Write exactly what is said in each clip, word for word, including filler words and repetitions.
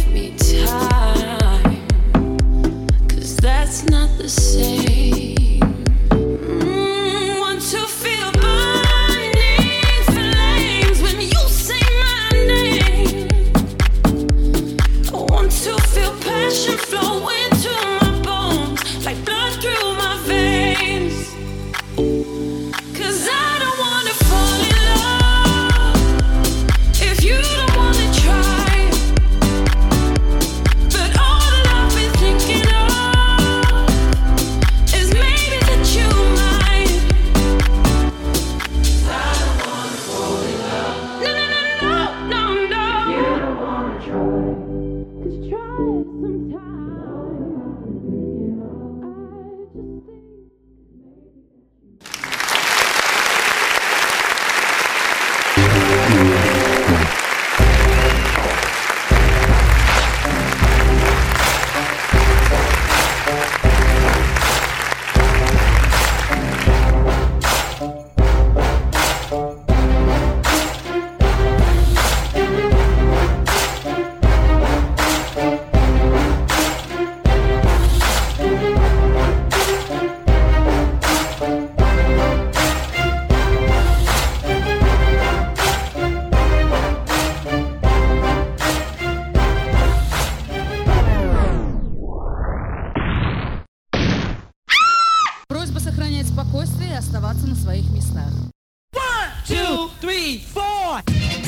оставаться на своих местах. One, two, three, four.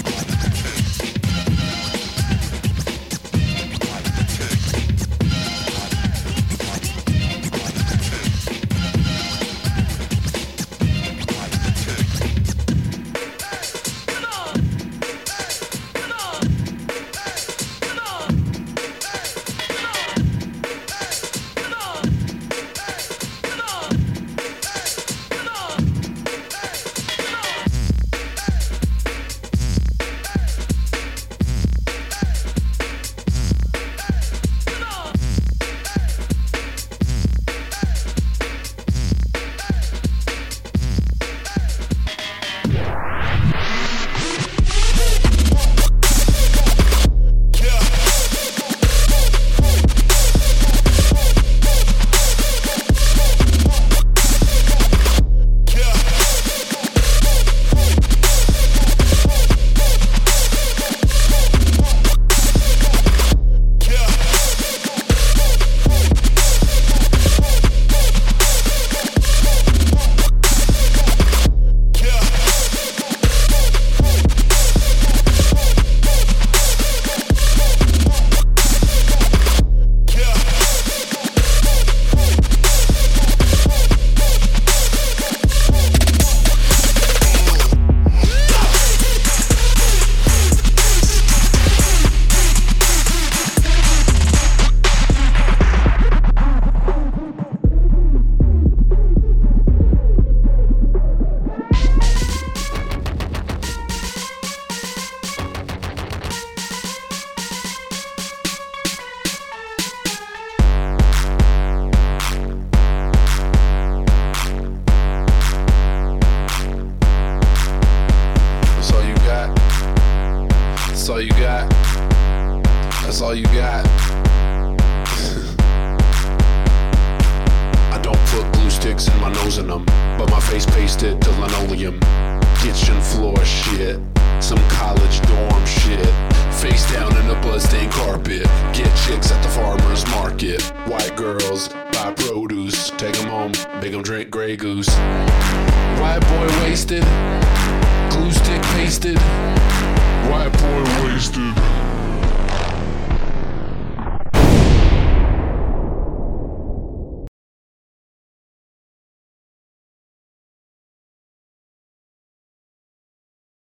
That's all you got. That's all you got. I don't put glue sticks in my nose in them, but my face pasted to linoleum. Kitchen floor shit, some college dorm shit. Face down in a bloodstained carpet. Get chicks at the farmer's market. White girls buy produce, take them home, make them drink Grey Goose. White boy wasted, glue stick pasted. White boy wasted.